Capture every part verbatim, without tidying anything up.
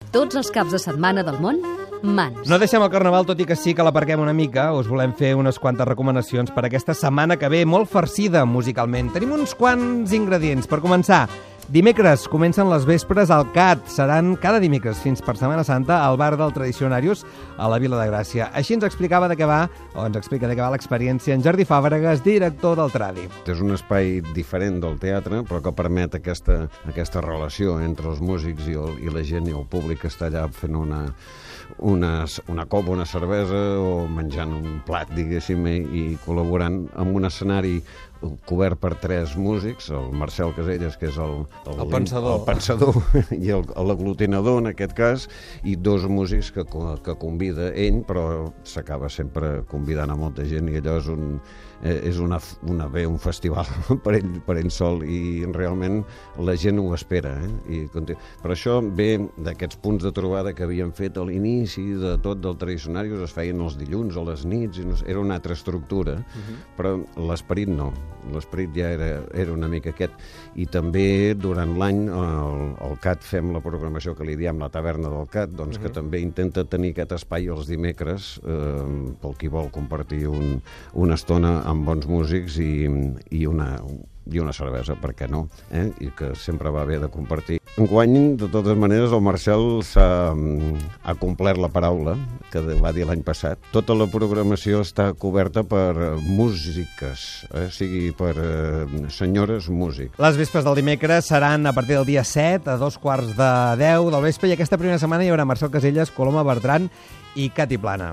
Tots els caps de setmana del món, Mans. No deixem el Carnaval, tot i que sí que l'aparquem una mica. Us volem fer unes quantes recomanacions per aquesta setmana que ve, molt farcida musicalment. Tenim uns quants ingredients. Per començar, dimecres comencen les vespres al C A T. Seran cada dimecres fins per Setmana Santa al bar del Tradicionarius a la Vila de Gràcia. Així ens explicava de què va, o ens explica de què va l'experiència en Jordi Fàbregas, director del Tradi. És un espai diferent del teatre, però que permet aquesta, aquesta relació entre els músics i, el, i la gent i el públic que està allà fent una, una, una copa, una cervesa o menjant un plat, diguéssim, i, i col·laborant amb un escenari cobert per tres músics, el Marcel Caselles, que és el, el, el pensador, el pensador i l'aglutinador, en aquest cas, i dos músics que, que convida ell, però s'acaba sempre convidant a molta gent, i allò és un, és una, una, bé, un festival per ell, per ell sol, i realment la gent ho espera. Eh? I, per això ve d'aquests punts de trobada que havíem fet a l'inici de tot del Tradicionarius, es feien els dilluns a les nits, i no, era una altra estructura, uh-huh. però l'esperit no. L'esperit ja era, era una mica aquest, i també durant l'any el, el C A T fem la programació que li diem la taverna del C A T, doncs uh-huh. que també intenta tenir aquest espai els dimecres eh, pel qui vol compartir un, una estona amb bons músics i, i una i una cervesa, per què no? Eh? I que sempre va bé de compartir. Enguany, de totes maneres, el Marcel s'ha ha complert la paraula que va dir l'any passat. Tota la programació està coberta per músiques, eh? O sigui, per eh, senyores músics. Les vespres del dimecres seran a partir del dia set, a dos quarts de deu del vespre, i aquesta primera setmana hi haurà Marcel Caselles, Coloma Bertran i Cati Plana.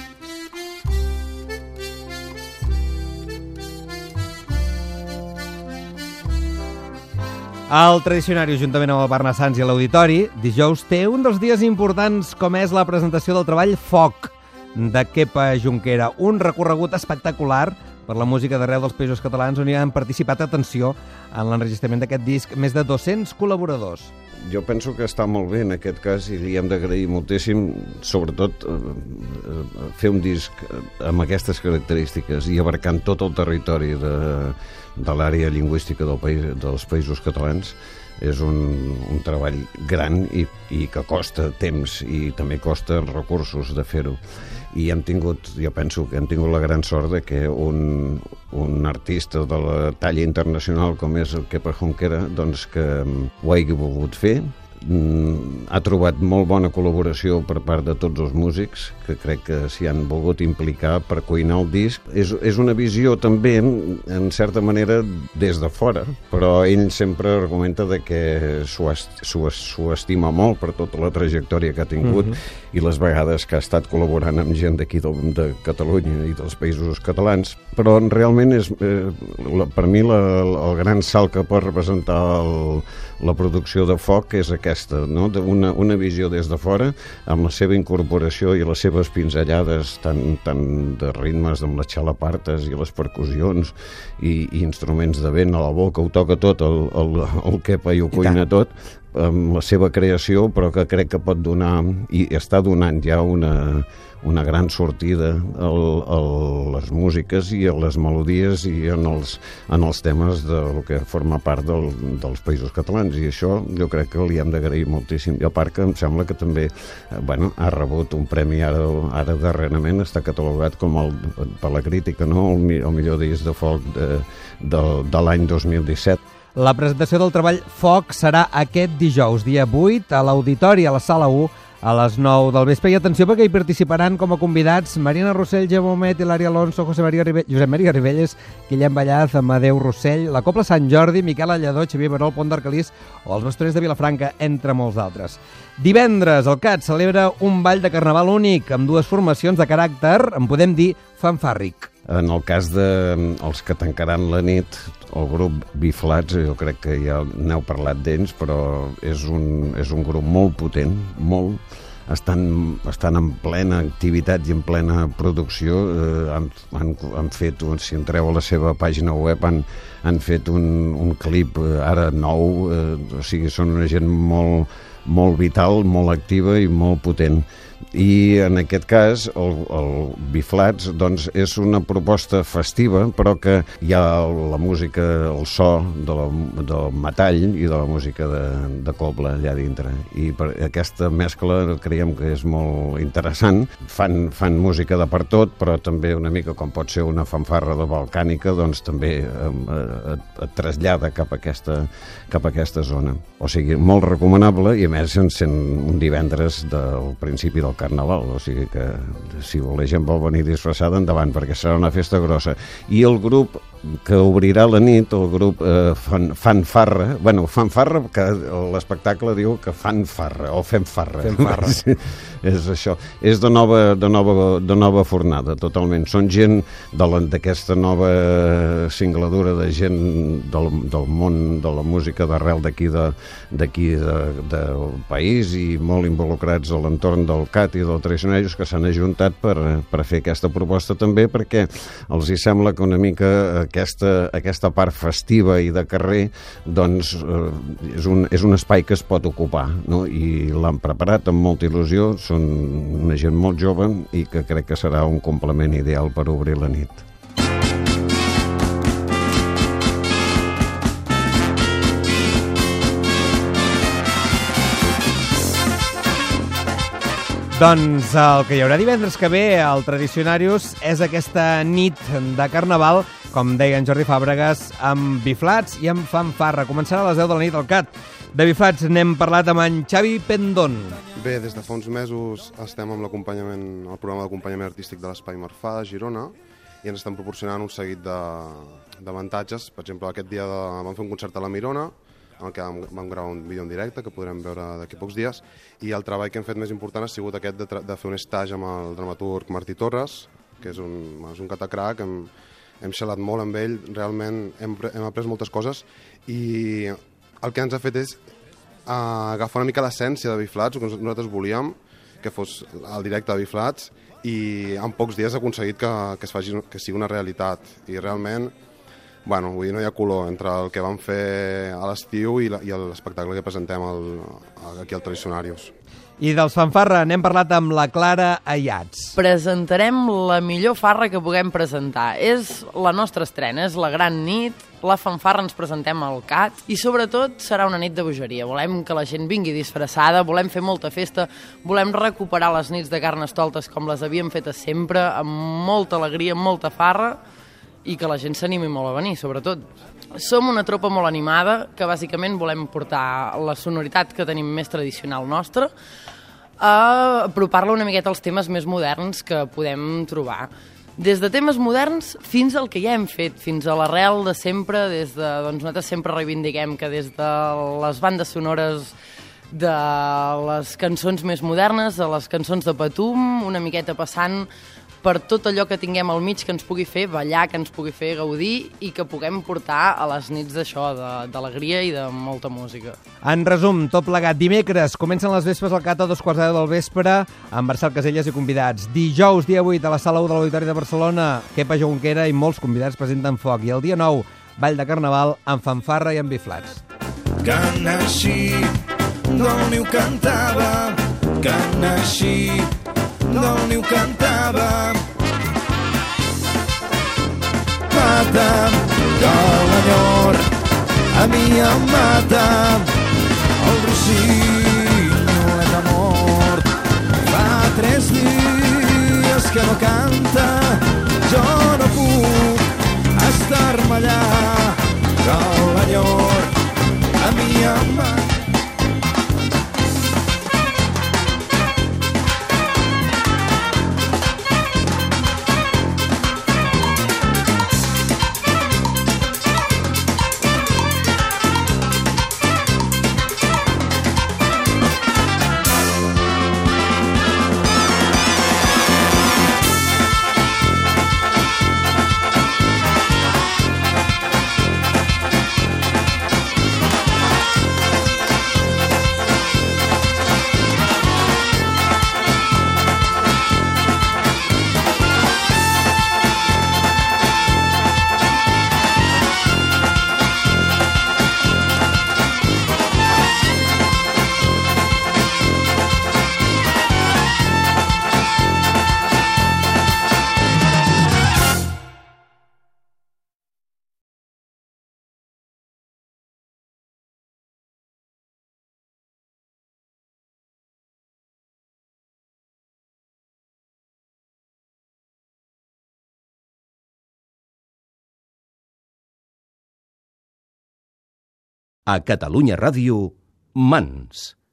El Tradicionari, juntament amb el Barna Sants i l'Auditori, dijous té un dels dies importants com és la presentació del treball Foc, de Kepa Junquera, un recorregut espectacular per la música d'arreu dels països catalans on hi han participat, atenció, en l'enregistrament d'aquest disc, més de dos-cents col·laboradors. Jo penso que està molt bé en aquest cas i li hem d'agrair moltíssim, sobretot eh, fer un disc amb aquestes característiques i abarcant tot el territori de, de l'àrea lingüística del país, dels països catalans. És un, un treball gran i, i que costa temps i també costa recursos de fer-ho. I hem tingut, jo penso que hem tingut la gran sort de que un, un artista de la talla internacional com és el Kepa Junquera, doncs que ho hagi volgut fer. Ha trobat molt bona col·laboració per part de tots els músics, que crec que s'hi han volgut implicar per cuinar el disc. És, és una visió també, en certa manera, des de fora, però ell sempre argumenta de que s'ho estima molt per tota la trajectòria que ha tingut mm-hmm. i les vegades que ha estat col·laborant amb gent d'aquí de, de Catalunya i dels països catalans. Però realment és, eh, per mi la, el gran salt que pot representar el, la producció de Foc és aquesta, no? una, una visió des de fora, amb la seva incorporació i les seves pinzellades tant, tant de ritmes amb les xalapartes i les percussions i, i instruments de vent a la boca, ho toca tot, el, el, el Kepa i ho cuina tot, amb la seva creació, però que crec que pot donar, i està donant ja una, una gran sortida a les músiques i a les melodies i en els, en els temes del que forma part del, dels països catalans, i això jo crec que li hem d'agrair moltíssim. I a part que em sembla que també bueno, ha rebut un premi ara, ara darrerament, està catalogat com el, per la crítica, no? el, el millor disc de folk de, de, de l'any dos mil disset. La presentació del treball Foc serà aquest dijous, dia vuit, a l'Auditori, a la Sala u, a les nou del vespre. I atenció, perquè hi participaran com a convidats Marina Rossell, Gemma Humet, Hilari Alonso, José María Ribelles, Josep Maria Ribelles, Guillem Ballaz, Amadeu Rossell, la Cobla Sant Jordi, Miquel Alladó, Xavier Baró, Pont d'Arcalís o els Bastoners de Vilafranca, entre molts d'altres. Divendres, el C A T celebra un ball de carnaval únic amb dues formacions de caràcter, en podem dir, fanfàrric. En el cas dels de, que tancaran la nit, el grup Biflats, jo crec que ja n'heu parlat d'ells, però és un, és un grup molt potent, molt. Estan, estan en plena activitat i en plena producció. Eh, han, han, han fet, si entreu a la seva pàgina web, han, han fet un, un clip ara nou, eh, o sigui, són una gent molt, molt vital, molt activa i molt potent. i en aquest cas el, el Biflats doncs, és una proposta festiva, però que hi ha la música, el so de la, del metall i de la música de, de coble allà dintre, i per aquesta mescla creiem que és molt interessant. Fan, fan música de per tot, però també una mica com pot ser una fanfarra de balcànica, doncs també eh, et, et trasllada cap a, aquesta, cap a aquesta zona. O sigui, molt recomanable, i a més sent un divendres del principi del Carnaval, o sigui que si la gent vol venir disfressada, endavant, perquè serà una festa grossa. I el grup que obrirà la nit, el grup eh, fan, Fanfarra, bueno, Fanfarra, que l'espectacle diu que fan farra, o fem farra. Fem farra. Sí, és això. És de nova, de nova, de nova fornada, totalment. Són gent d'aquesta nova singladura de gent del, del món de la música d'arrel d'aquí de, d'aquí de, del país, i molt involucrats a l'entorn del C A T i del Traicioneros, que s'han ajuntat per, per fer aquesta proposta també, perquè els hi sembla que una mica aquesta, aquesta part festiva i de carrer doncs eh, és, un, és un espai que es pot ocupar, no? I l'han preparat amb molta il·lusió, són una gent molt jove i que crec que serà un complement ideal per obrir la nit. Doncs el que hi haurà divendres que ve al Tradicionarius és aquesta nit de Carnaval, com deia en Jordi Fàbregas, amb Biflats i amb fanfarra. Començarà a les deu de la nit al C A T. De Biflats n'hem parlat amb en Xavi Pendón. Bé, des de fa uns mesos estem amb l'acompanyament, el programa d'acompanyament artístic de l'Espai Marfà de Girona, i ens estan proporcionant un seguit d'avantatges. Per exemple, aquest dia de, vam fer un concert a la Mirona, en què vam, vam gravar un vídeo en directe que podrem veure d'aquí a pocs dies, i el treball que hem fet més important ha sigut aquest de, de fer un stage amb el dramaturg Martí Torres, que és un, és un catacrac, hem, hem xalat molt amb ell, realment hem, hem après moltes coses, i el que ens ha fet és uh, agafar una mica l'essència de Biflats, el que nosaltres volíem, que fos el directe de Biflats, i en pocs dies ha aconseguit que, que, es faci, que sigui una realitat, i realment bueno, vull dir, no hi ha color entre el que vam fer a l'estiu i l'espectacle que presentem al, aquí al Tradicionarius. I dels fanfarra n'hem parlat amb la Clara Ayats. Presentarem la millor farra que puguem presentar. És la nostra estrena, és la gran nit, la fanfarra ens presentem al C A T, i sobretot serà una nit de bogeria. Volem que la gent vingui disfressada, volem fer molta festa, volem recuperar les nits de Carnestoltes com les havíem fetes sempre, amb molta alegria, amb molta farra, i que la gent s'animi molt a venir, sobretot. Som una tropa molt animada, que bàsicament volem portar la sonoritat que tenim més tradicional nostra, a apropar-la una miqueta als temes més moderns que podem trobar. Des de temes moderns fins al que ja hem fet, fins a l'arrel de sempre, des de, doncs nosaltres sempre reivindiquem que des de les bandes sonores de les cançons més modernes, a les cançons de Patum, una miqueta passant per tot allò que tinguem al mig que ens pugui fer ballar, que ens pugui fer gaudir i que puguem portar a les nits d'això, d'alegria i de molta música. En resum, tot plegat, dimecres comencen les vespres al C A T a dos quarts de deu del vespre amb Marcel Caselles i convidats. Dijous, dia vuit, a la Sala u de l'Auditori de Barcelona, Kepa Jonquera i molts convidats presenten foc. I el dia nou, Ball de Carnaval amb fanfarra i amb Biflats. Que naixi, del niu cantava, que naixi, del niu cantava. Mata, que l'enyor a mi em mata. El rossinyol és mort. Fa tres dies que no canta. Jo no puc estar-me allà. Que l'enyor a mi em mata. A Catalunya Ràdio, Mans.